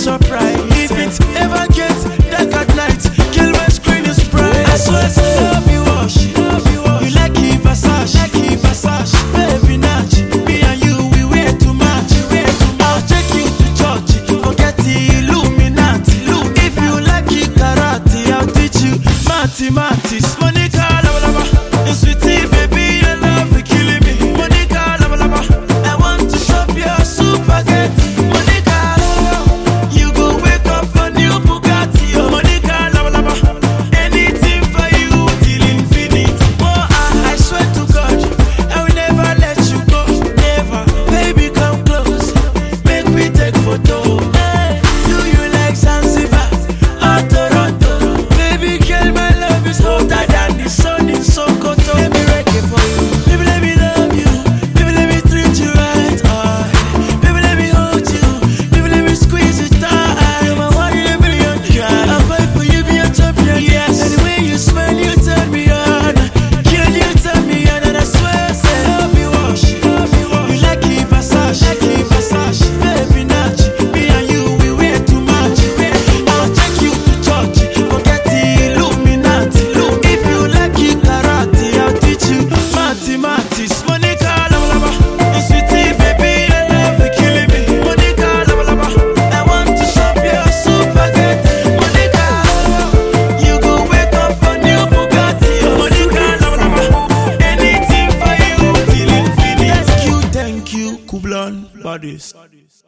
surprise. If it ever gets dark at night, kill my screen is bright. I swear to love you wash. You like it Versace, baby Natch. Me and you, we wear too much. I'll take you to church, forget the Illuminati. If you like it karate, I'll teach you mathematics. Monica, lava lava, and sweetie, baby, your love is killing me. Monica, lava lava, I want to shop your spaghetti. Monica, lava, you go wake up a new Bugatti. Oh, Monica, lava lava, anything for you till infinite. Oh, I swear to God, I will never let you go, never. Baby, come close, make me take photo. Hey, do you like Zanzibar or Toronto? Baby girl, my love is hotter than the sun in Sokoto. Let me reggae for you. Baby, let me love you. Baby, let me treat you right. Baby, let me hold you. Baby, let me squeeze you tight. You're my one in a million. I'll fight for you, be a champion. Yes. And the way you smile, you turn me on. Girl, you turn me on, and I swear, say, love you wash. You like it Versace, baby Natch. Me and you, we wear too much. I'll take you to church, forget the Illuminati. If you like it karate, I'll teach you mathematics. Monica, lava lava, and sweetie, baby, your love is killing me. Monica, lava lava, I want to shop your spaghetti. Monica, lava, you go wake up a new Bugatti. Monica, lava lava, anything for you till infinite. Thank you, Kublon Bodies.